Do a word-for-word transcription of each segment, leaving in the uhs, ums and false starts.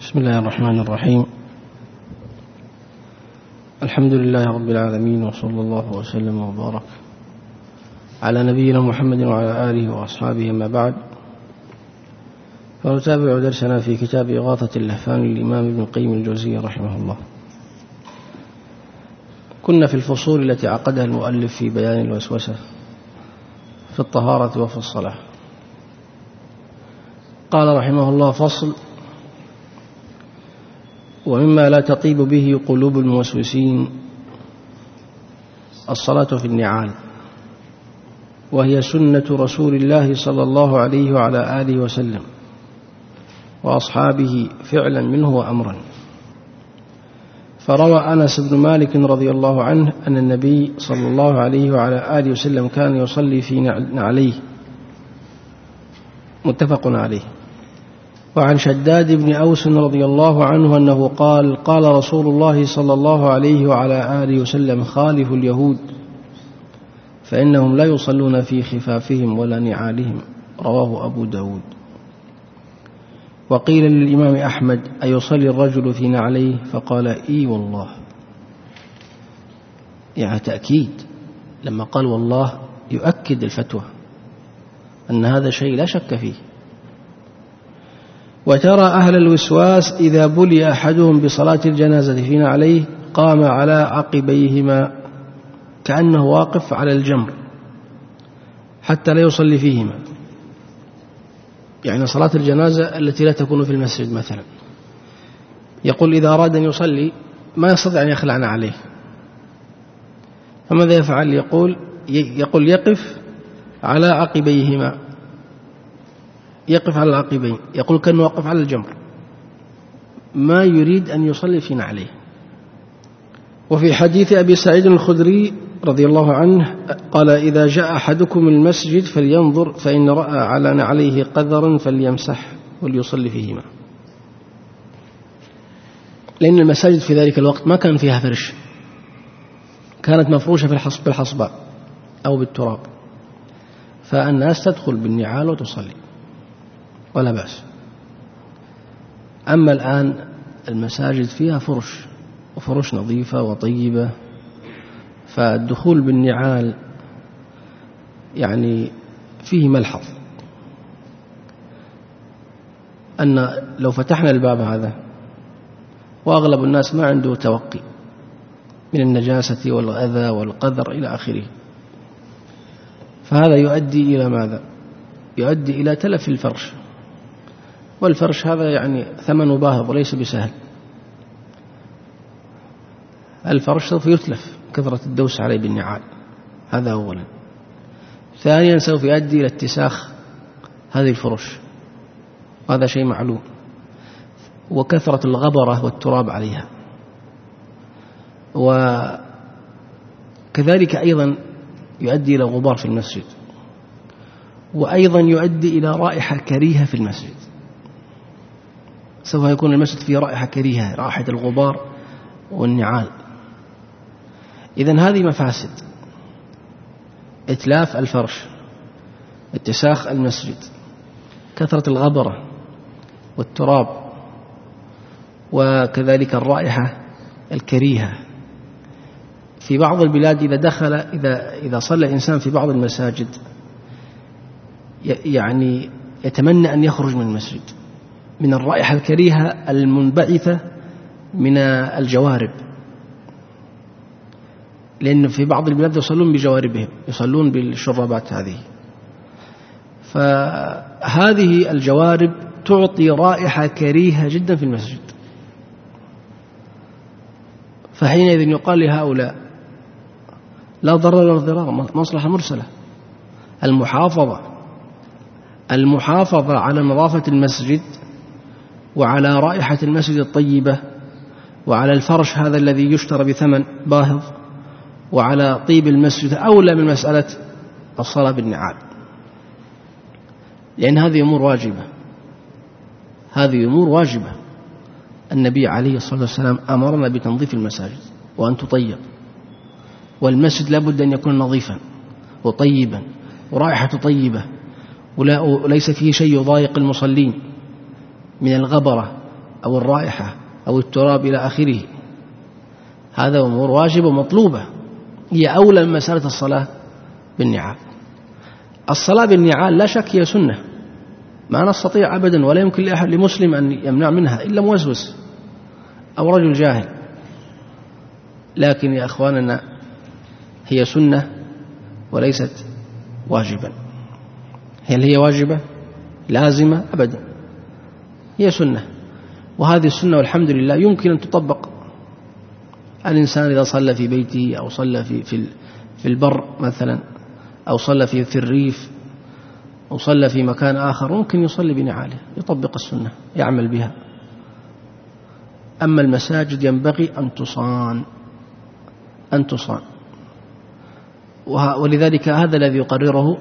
بسم الله الرحمن الرحيم. الحمد لله رب العالمين، وصلى الله وسلم وبارك على نبينا محمد وعلى آله وأصحابه، أما بعد، فنتابع درسنا في كتاب إغاثة اللهفان للإمام ابن القيم الجوزية رحمه الله. كنا في الفصول التي عقدها المؤلف في بيان الوسوسة في الطهارة وفي الصلاة. قال رحمه الله: فصل: ومما لا تطيب به قلوب الموسوسين الصلاة في النعال، وهي سنة رسول الله صلى الله عليه وعلى آله وسلم وأصحابه فعلا منه وأمرا. فروى أنس بن مالك رضي الله عنه أن النبي صلى الله عليه وعلى آله وسلم كان يصلي في نعليه، متفق عليه. وعن شداد بن أوس رضي الله عنه أنه قال: قال رسول الله صلى الله عليه وعلى آله وسلم: خالف اليهود فإنهم لا يصلون في خفافهم ولا نعالهم. رواه أبو داود. وقيل للإمام أحمد: أيصلي الرجل في نعليه؟ فقال: إي والله. يعني تأكيد، لما قال والله يؤكد الفتوى أن هذا شيء لا شك فيه. وترى أهل الوسواس إذا بلي أحدهم بصلاة الجنازة في نعليه قام على عقبيهما كأنه واقف على الجمر حتى لا يصلي فيهما. يعني صلاة الجنازة التي لا تكون في المسجد مثلا، يقول إذا أراد أن يصلي ما يستطيع أن يخلعنا عليه، فماذا يفعل؟ يقول يقول يقف على عقبيهما، يقف على العقبين، يقول كأنه واقف على الجمر، ما يريد أن يصلي في نعليه. وفي حديث أبي سعيد الخدري رضي الله عنه قال: إذا جاء أحدكم المسجد فلينظر، فإن رأى على نعليه قذرا فليمسح وليصلي فيهما. لأن المساجد في ذلك الوقت ما كان فيها فرش، كانت مفروشة في بالحصباء أو بالتراب، فالناس تدخل بالنعال وتصلي ولا بأس. أما الآن المساجد فيها فرش، وفرش نظيفة وطيبة، فالدخول بالنعال يعني فيه ملحظ أن لو فتحنا الباب هذا، وأغلب الناس ما عنده توقي من النجاسة والأذى والقذر إلى آخره، فهذا يؤدي إلى ماذا؟ يؤدي إلى تلف الفرش، والفرش هذا يعني ثمن باهظ وليس بسهل. الفرش سوف يتلف كثرة الدوس عليه بالنعال، هذا أولا. ثانيا سوف يؤدي إلى اتساخ هذه الفرش، وهذا شيء معلوم، وكثرة الغبرة والتراب عليها. وكذلك أيضا يؤدي إلى غبار في المسجد، وأيضا يؤدي إلى رائحة كريهة في المسجد. سوف يكون المسجد فيه رائحة كريهة، رائحة الغبار والنعال. إذن هذه مفاسد: إتلاف الفرش، اتساخ المسجد، كثرة الغبرة والتراب، وكذلك الرائحة الكريهة. في بعض البلاد إذا دخل إذا إذا صلى الإنسان في بعض المساجد يعني يتمنى أن يخرج من المسجد من الرائحة الكريهة المنبعثة من الجوارب، لأن في بعض البلاد يصلون بجواربهم، يصلون بالشرابات هذه، فهذه الجوارب تعطي رائحة كريهة جدا في المسجد. فحينئذ يقال لهؤلاء: لا ضرر ولا ضرار، مصلحة مرسلة. المحافظة المحافظة على نظافة المسجد، وعلى رائحة المسجد الطيبة، وعلى الفرش هذا الذي يشترى بثمن باهظ، وعلى طيب المسجد، أولى من مسألة الصلاة بالنعال، لأن هذه أمور واجبة، هذه أمور واجبة. النبي عليه الصلاة والسلام أمرنا بتنظيف المساجد وأن تطيب، والمسجد لابد أن يكون نظيفا وطيبا ورائحة طيبة، وليس فيه شيء يضايق المصلين من الغبرة أو الرائحة أو التراب إلى آخره، هذا أمور واجبة ومطلوبة، هي أولى من مسألة الصلاة بالنعال. الصلاة بالنعال لا شك هي سنة، ما نستطيع أبدا ولا يمكن لأحد لمسلم أن يمنع منها إلا موسوس أو رجل جاهل، لكن يا أخواننا هي سنة وليست واجبا. هل هي واجبة لازمة؟ أبدا، هي سنة، وهذه السنة والحمد لله يمكن أن تطبق. الإنسان إذا صلى في بيته أو صلى في في في البر مثلا، أو صلى في في الريف، أو صلى في مكان آخر، ممكن يصلي بنعاله، يطبق السنة، يعمل بها. أما المساجد ينبغي أن تصان أن تصان ولذلك هذا الذي يقرره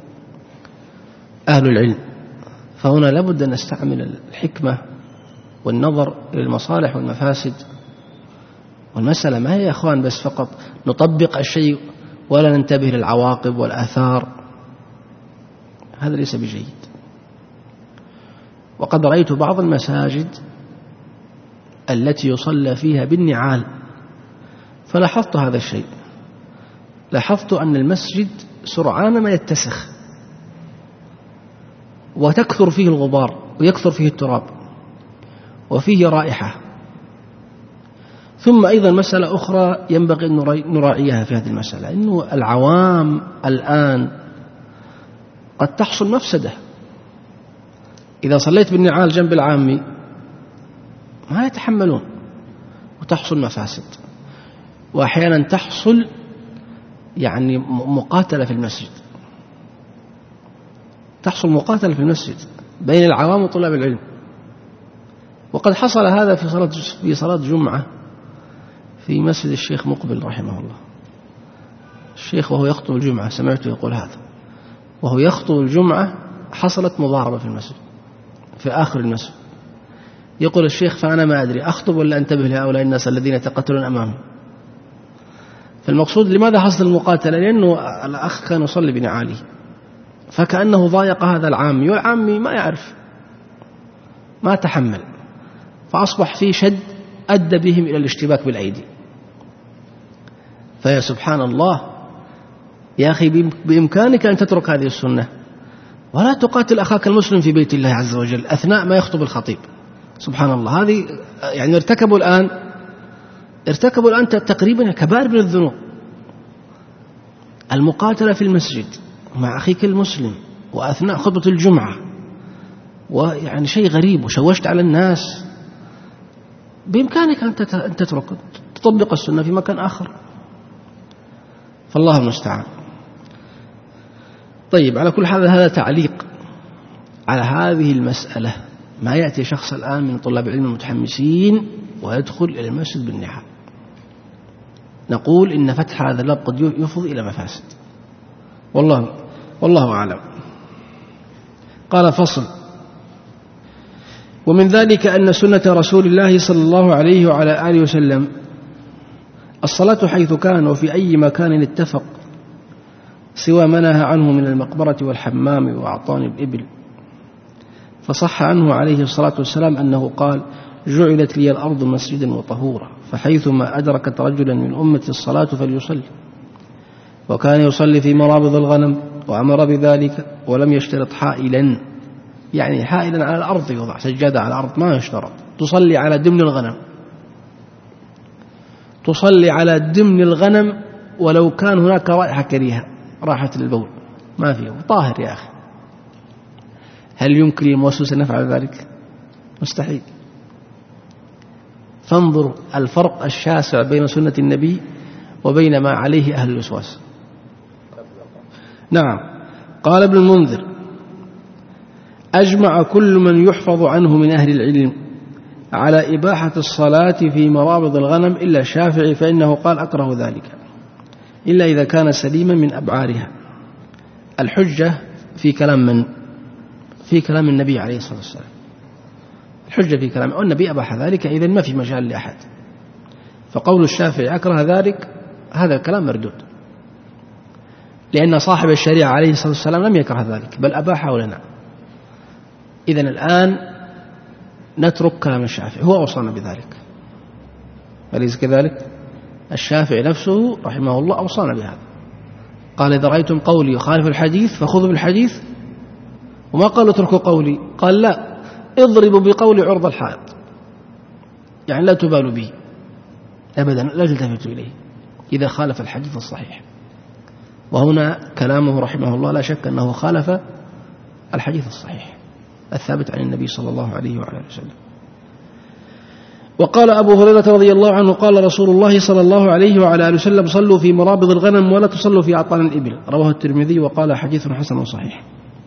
أهل العلم. فهنا لابد أن نستعمل الحكمة والنظر إلى المصالح والمفاسد، والمسألة ما هي يا أخوان بس فقط نطبق الشيء ولا ننتبه للعواقب والآثار، هذا ليس بجيد. وقد رأيت بعض المساجد التي يصلى فيها بالنعال فلاحظت هذا الشيء، لاحظت أن المسجد سرعان ما يتسخ وتكثر فيه الغبار ويكثر فيه التراب وفيه رائحة. ثم أيضا مسألة أخرى ينبغي أن نراعيها في هذه المسألة، أنه العوام الآن قد تحصل مفسدة إذا صليت بالنعال جنب العامي، ما يتحملون وتحصل مفاسد، وأحيانا تحصل يعني مقاتلة في المسجد، تحصل مقاتلة في المسجد بين العوام وطلاب العلم. وقد حصل هذا في صلاة في صلاة جمعة في مسجد الشيخ مقبل رحمه الله. الشيخ وهو يخطب الجمعة سمعته يقول هذا، وهو يخطب الجمعة حصلت مضاربة في المسجد في آخر المسجد. يقول الشيخ فأنا ما أدري أخطب ولا أنتبه لهؤلاء الناس الذين يتقتلون أمامي. فالمقصود لماذا حصل المقاتلة؟ لأنه الأخ كان يصلي بنعاله، فكأنه ضايق هذا العامي، والعامي ما يعرف ما تحمل، فأصبح في شد أدى بهم إلى الاشتباك بالأيدي. فيا سبحان الله يا أخي، بإمكانك أن تترك هذه السنة ولا تقاتل أخاك المسلم في بيت الله عز وجل أثناء ما يخطب الخطيب. سبحان الله، هذه يعني ارتكبوا الآن ارتكبوا الآن تقريبا كبائر من الذنوب. المقاتلة في المسجد مع أخيك المسلم وأثناء خطبة الجمعة، ويعني شيء غريب، وشوشت على الناس. بإمكانك أن تترك تطبق السنة في مكان آخر، فالله المستعان. طيب، على كل حال هذا تعليق على هذه المسألة. ما يأتي شخص الآن من طلاب العلم المتحمسين ويدخل إلى المسجد بالنعال، نقول إن فتح هذا الباب قد يفضي إلى مفاسد، والله والله أعلم. قال فصل: ومن ذلك أن سنة رسول الله صلى الله عليه وعلى آله وسلم الصلاة حيث كان وفي أي مكان اتفق، سوى ما نهى عنه من المقبرة والحمام وأعطان الإبل. فصح عنه عليه الصلاة والسلام أنه قال: جعلت لي الأرض مسجدا وطهورا، فحيثما أدركت رجلا من أمة الصلاة فليصلي. وكان يصلي في مرابض الغنم وأمر بذلك، ولم يشترط حائلا، يعني حائلا على الأرض، يوضع سجادة على الأرض ما يشترط. تصلي على دمن الغنم، تصلي على دمن الغنم ولو كان هناك رائحة كريهة، راحة البول ما فيه، طاهر يا أخي. هل يمكن للموسوس أن يفعل ذلك؟ مستحيل. فانظروا الفرق الشاسع بين سنة النبي وبين ما عليه أهل الوسواس. نعم. قال ابن المنذر: أجمع كل من يحفظ عنه من أهل العلم على إباحة الصلاة في مرابض الغنم إلا الشافعي، فإنه قال: أكره ذلك إلا إذا كان سليما من أبعارها. الحجة في كلام من؟ في كلام النبي عليه الصلاة والسلام. الحجة في كلام النبي أباح ذلك، إذن ما في مجال لأحد. فقول الشافعي أكره ذلك هذا الكلام مردود، لأن صاحب الشريعة عليه الصلاة والسلام لم يكره ذلك بل أباحه لنا. إذن الآن نترك كلام الشافعي، هو أوصانا بذلك، أليس كذلك؟ الشافعي نفسه رحمه الله أوصانا بهذا، قال إذا رأيتم قولي يخالف الحديث فخذوا بالحديث، وما قال اتركوا قولي، قال لا، اضربوا بقولي عرض الحائط، يعني لا تبالوا به أبدا، لا تلتفتوا إليه إذا خالف الحديث الصحيح. وهنا كلامه رحمه الله لا شك أنه خالف الحديث الصحيح الثابت عن النبي صلى الله عليه وعلى آله وسلم. وقال أبو هريرة رضي الله عنه قال رسول الله صلى الله عليه وعلى آله وسلم صلوا في مرابض الغنم ولا تصلوا في أعطان الإبل، رواه الترمذي وقال حديث حسن صحيح.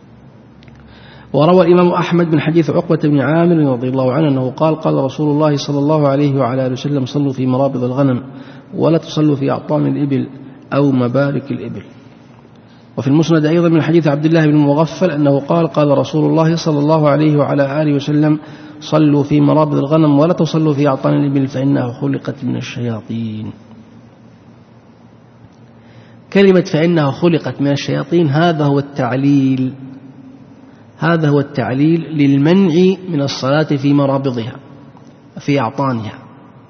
وروى الإمام أحمد من حديث عقبة بن عامر رضي الله عنه أنه قال قال رسول الله صلى الله عليه وعلى آله وسلم صلوا في مرابض الغنم ولا تصلوا في أعطان الإبل أو مبارك الإبل. وفي المسند أيضا من حديث عبد الله بن مغفل أنه قال قال رسول الله صلى الله عليه وعلى آله وسلم صلوا في مرابض الغنم ولا تصلوا في أعطان الإبل فإنها خلقت من الشياطين. كلمة فإنها خلقت من الشياطين هذا هو التعليل، هذا هو التعليل للمنع من الصلاة في مرابضها في أعطانها.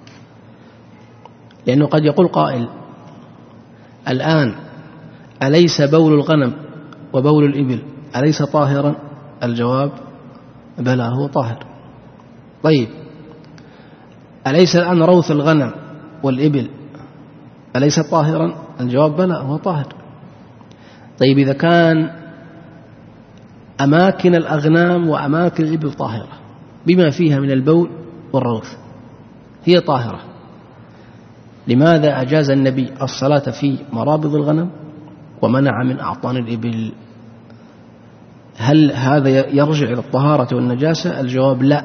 لأنه قد يقول قائل الآن أليس بول الغنم وبول الإبل أليس طاهرا؟ الجواب بلى هو طاهر. طيب أليس الآن روث الغنم والإبل أليس طاهرا؟ الجواب بلى هو طاهر. طيب إذا كان أماكن الأغنام وأماكن الإبل طاهرة بما فيها من البول والروث هي طاهرة، لماذا أجاز النبي الصلاة في مرابض الغنم ومنع من أعطان الإبل؟ هل هذا يرجع إلى الطهارة والنجاسة؟ الجواب لا،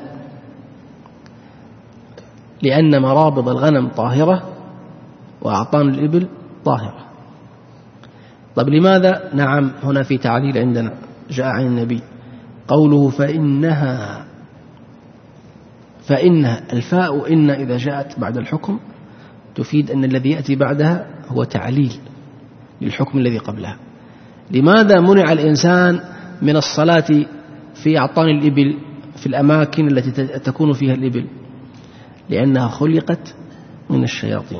لأن مرابض الغنم طاهرة وأعطان الإبل طاهرة. طيب لماذا؟ نعم هنا في تعليل عندنا جاء عن النبي قوله فإنها فإنها الفاء إن إذا جاءت بعد الحكم تفيد أن الذي يأتي بعدها هو تعليل للحكم الذي قبلها. لماذا منع الإنسان من الصلاة في أعطان الإبل في الأماكن التي تكون فيها الإبل؟ لأنها خلقت من الشياطين.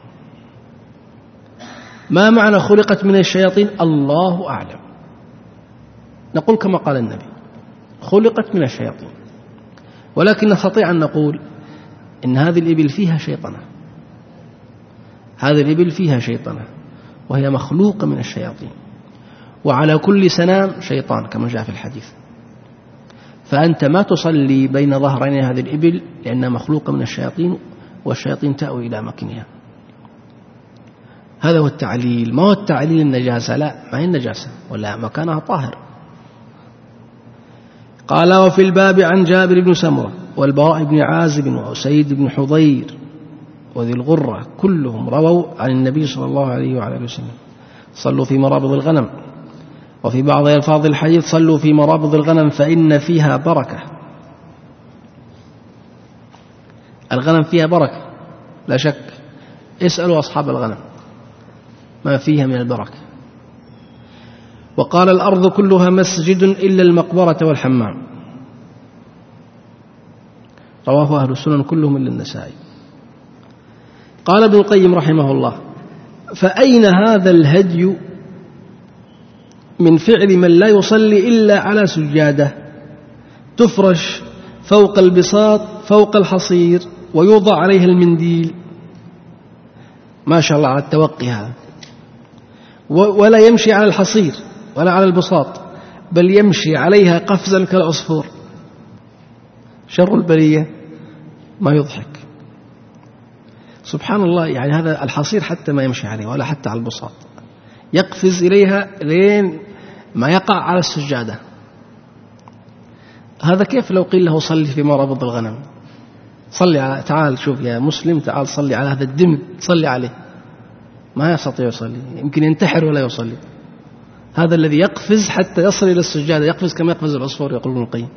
ما معنى خلقت من الشياطين؟ الله أعلم، نقول كما قال النبي خلقت من الشياطين، ولكن نستطيع أن نقول إن هذه الإبل فيها شيطنة، هذه الإبل فيها شيطنة وهي مخلوقة من الشياطين، وعلى كل سنام شيطان كما جاء في الحديث، فأنت ما تصلي بين ظهرين هذه الإبل لأنها مخلوقة من الشياطين والشياطين تأوي إلى مكنها. هذا هو التعليل. ما هو التعليل النجاسة؟ لا، ما هي النجاسة ولا مكانها طاهر. قال وفي الباب عن جابر بن سمرة والبراء بن عازب وأسيد بن حضير وذي الغرة كلهم رووا عن النبي صلى الله عليه وعلى وسلم صلوا في مرابض الغنم. وفي بعض ألفاظ الحديث صلوا في مرابض الغنم فإن فيها بركة. الغنم فيها بركة لا شك، اسألوا أصحاب الغنم ما فيها من البركة. وقال الأرض كلها مسجد إلا المقبرة والحمام، رواه أهل السنن كلهم إلا النسائي. قال ابن القيم رحمه الله فأين هذا الهدي من فعل من لا يصلي إلا على سجادة تفرش فوق البساط فوق الحصير ويوضع عليها المنديل؟ ما شاء الله على التوقي هذا. ولا يمشي على الحصير ولا على البساط، بل يمشي عليها قفزا كالعصفور. شر البرية ما يضحك، سبحان الله. يعني هذا الحصير حتى ما يمشي عليه ولا حتى على البساط، يقفز إليها لين ما يقع على السجادة. هذا كيف لو قيل له صلي في مرابض الغنم؟ صلي على، تعال شوف يا مسلم، تعال صلي على هذا الدم، صلي عليه، ما يستطيع يصلي، يمكن ينتحر ولا يصلي. هذا الذي يقفز حتى يصل إلى السجادة، يقفز كما يقفز العصفور، يقول ابن القيم.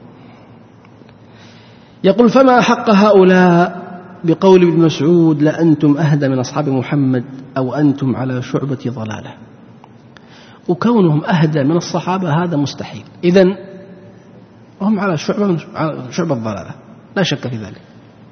يقول فما أحق هؤلاء بقول ابن مسعود لأنتم أهدى من أصحاب محمد أو أنتم على شعبة ضلالة. وكونهم أهدى من الصحابة هذا مستحيل، إذن هم على شعبة شعبة ضلالة، لا شك في ذلك.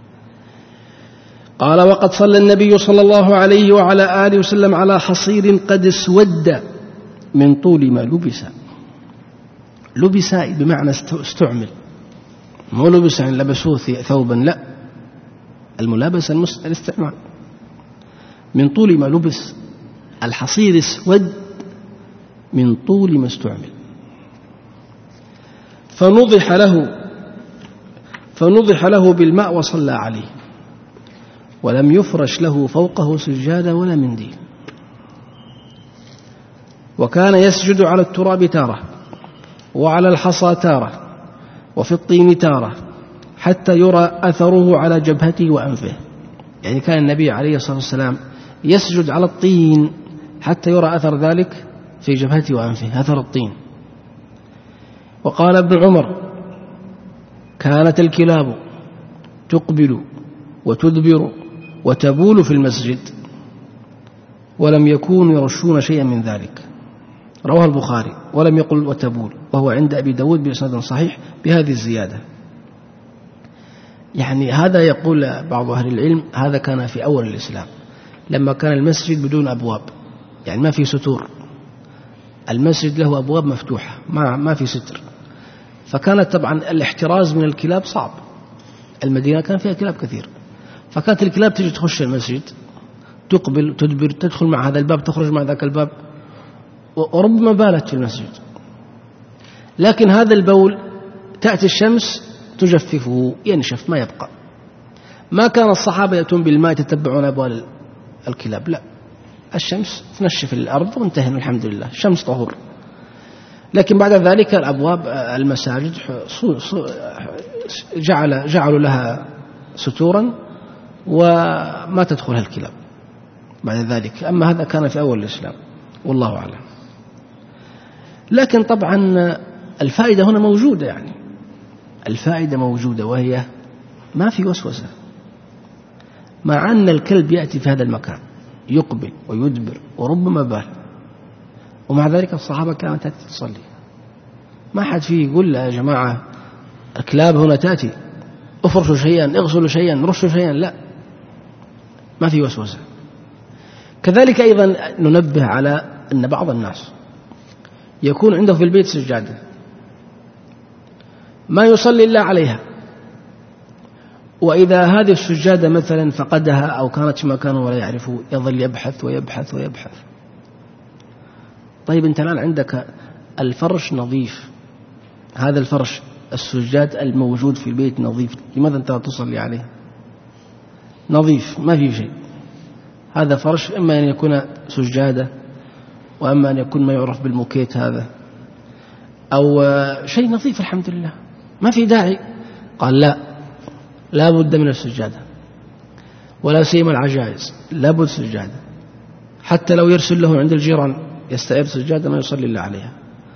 قال وقد صلى النبي صلى الله عليه وعلى آله وسلم على حصير قد اسود من طول ما لبس. لبس بمعنى استعمل، مو لبس يعني لبسوه ثوبا، لا، الملابسة الاستعمال. من طول ما لبس، الحصير اسود من طول ما استعمل. فنضح له فنضح له بالماء وصلى عليه، ولم يفرش له فوقه سجادة ولا منديل. وكان يسجد على التراب تارة، وعلى الحصى تارة، وفي الطين تارة، حتى يرى أثره على جبهته وأنفه. يعني كان النبي عليه الصلاة والسلام يسجد على الطين حتى يرى أثر ذلك في جبهته وأنفه، أثر الطين. وقال ابن عمر: كانت الكلاب تقبل وتدبر وتبول في المسجد، ولم يكونوا يرشون شيئا من ذلك. رواه البخاري، ولم يقل وتبول، وهو عند أبي داود بإسناد صحيح بهذه الزيادة. يعني هذا يقول بعض أهل العلم هذا كان في أول الإسلام، لما كان المسجد بدون أبواب، يعني ما في ستور، المسجد له أبواب مفتوحة، ما ما في ستر، فكانت طبعا الاحتراز من الكلاب صعب. المدينة كان فيها كلاب كثير، فكانت الكلاب تجي تخش المسجد، تقبل تدبر، تدخل مع هذا الباب تخرج مع ذاك الباب، وربما بالت في المسجد. لكن هذا البول تأتي الشمس تجففه، ينشف ما يبقى. ما كان الصحابة يأتون بالماء يتتبعون أبوال الكلاب، لا، الشمس تنشف الأرض وانتهى الحمد لله، الشمس طهور. لكن بعد ذلك الأبواب المساجد جعل جعلوا لها ستورا وما تدخلها الكلاب بعد ذلك. أما هذا كان في أول الإسلام، والله أعلم. لكن طبعا الفائدة هنا موجودة، يعني الفائدة موجودة، وهي ما في وسوسة، مع أن الكلب يأتي في هذا المكان يقبل ويدبر وربما بال، ومع ذلك الصحابة كانت تأتي تصلي. ما حد فيه يقول يا جماعة الكلاب هنا تأتي، افرشوا شيئا، اغسلوا شيئا، رشوا شيئا، لا، ما في وسوسة. كذلك أيضا ننبه على أن بعض الناس يكون عنده في البيت سجادة ما يصلي إلا عليها، وإذا هذه السجادة مثلا فقدها أو كانت في مكانه ولا يعرفه، يظل يبحث ويبحث ويبحث. طيب أنت الآن عندك الفرش نظيف، هذا الفرش السجاد الموجود في البيت نظيف، لماذا أنت لا تصلي عليه؟ نظيف ما في شيء. هذا فرش إما أن يكون سجادة، وأما أن يكون ما يعرف بالموكيت هذا، أو شيء نظيف الحمد لله، ما في داعي. قال لا، لا بد من السجادة، ولا سيما العجائز لا بد سجادة، حتى لو يرسل له عند الجيران يستعير سجادة ما يصلي إلا عليها.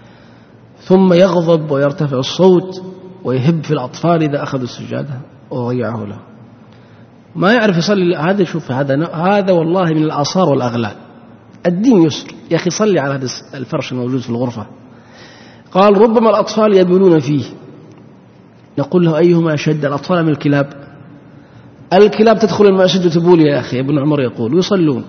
ثم يغضب ويرتفع الصوت ويهب في الأطفال إذا أخذوا السجادة وضيعه له، ما يعرف يصلي. هذا شوف، هذا هذا والله من الآثار والأغلال. الدين يسر يا أخي، صلي على هذا الفرش الموجود في الغرفة. قال ربما الأطفال يبولون فيه، نقول له أيهما أشد، الأطفال من الكلاب؟ الكلاب تدخل المسجد وتبول يا أخي، ابن عمر يقول، ويصلون،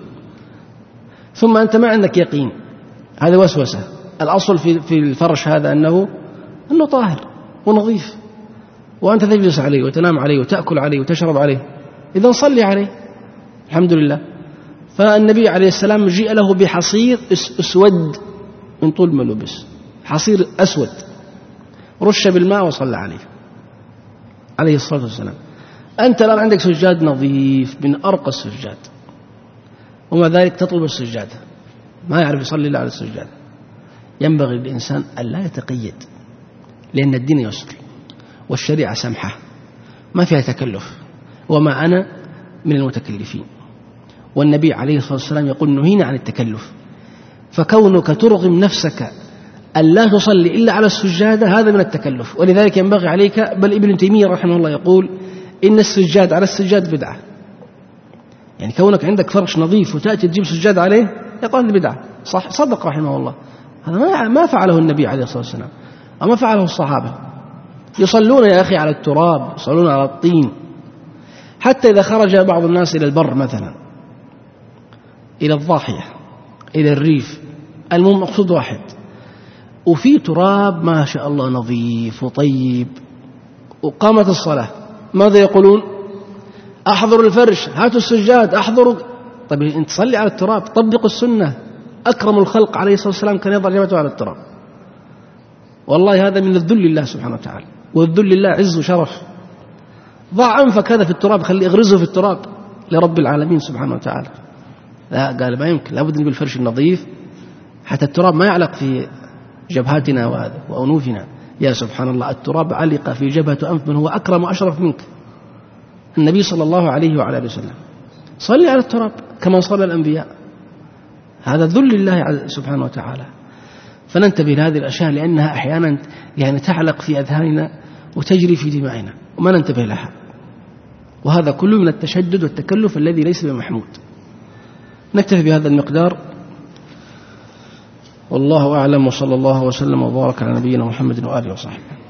ثم أنت ما عندك يقين، هذا وسوسة. الأصل في في الفرش هذا أنه أنه طاهر ونظيف، وأنت تجلس عليه وتنام عليه وتأكل عليه وتشرب عليه، إذا صلي عليه الحمد لله. فالنبي عليه السلام جيء له بحصير أسود من طول ما لبس، حصير أسود، رش بالماء وصلى عليه عليه الصلاة والسلام. أنت الآن عندك سجاد نظيف من أرقى السجاد، ومع ذلك تطلب السجادة، ما يعرف يصلي إلا على السجادة. ينبغي للإنسان أن لا يتقيد، لأن الدين يسر والشريعة سمحة ما فيها تكلف، وما أنا من المتكلفين. والنبي عليه الصلاة والسلام يقول نهينا عن التكلف، فكونك ترغم نفسك أن لا تصلي إلا على السجادة هذا من التكلف. ولذلك ينبغي عليك، بل ابن تيمية رحمه الله يقول إن السجاد على السجاد بدعة. يعني كونك عندك فرش نظيف وتأتي تجيب سجاد عليه، يقول بدعة. صح، صدق رحمه الله، هذا ما فعله النبي عليه الصلاة والسلام وما فعله الصحابة. يصلون يا أخي على التراب، يصلون على الطين. حتى إذا خرج بعض الناس إلى البر مثلا، إلى الضاحية، إلى الريف، المهم مقصود واحد، وفي تراب ما شاء الله نظيف وطيب، وقامت الصلاة، ماذا يقولون؟ أحضروا الفرش، هاتوا السجاد، أحضروا. طيب أنت تصلي على التراب، طبق السنة. أكرم الخلق عليه الصلاة والسلام كان يضع جبهته على التراب. والله هذا من الذل لله سبحانه وتعالى، والذل لله عز وشرف. ضع أنفك هذا في التراب، خلي اغرزه في التراب لرب العالمين سبحانه وتعالى. لا، قال ما يمكن، لابد نجيب الفرش النظيف حتى التراب ما يعلق في جبهاتنا وهذا وأنوفنا. يا سبحان الله، التراب علق في جبهة أنف من هو أكرم وأشرف منك، النبي صلى الله عليه وعلى آله وسلم. صلي على التراب كما صلى الأنبياء. هذا ذل لله سبحانه وتعالى. فننتبه لهذه الأشياء لأنها أحيانا يعني تعلق في أذهاننا وتجري في دمائنا وما ننتبه لها، وهذا كله من التشدد والتكلف الذي ليس بمحمود. نكتفي بهذا المقدار، والله أعلم، وصلى الله وسلم وبارك على نبينا محمد وآله وصحبه.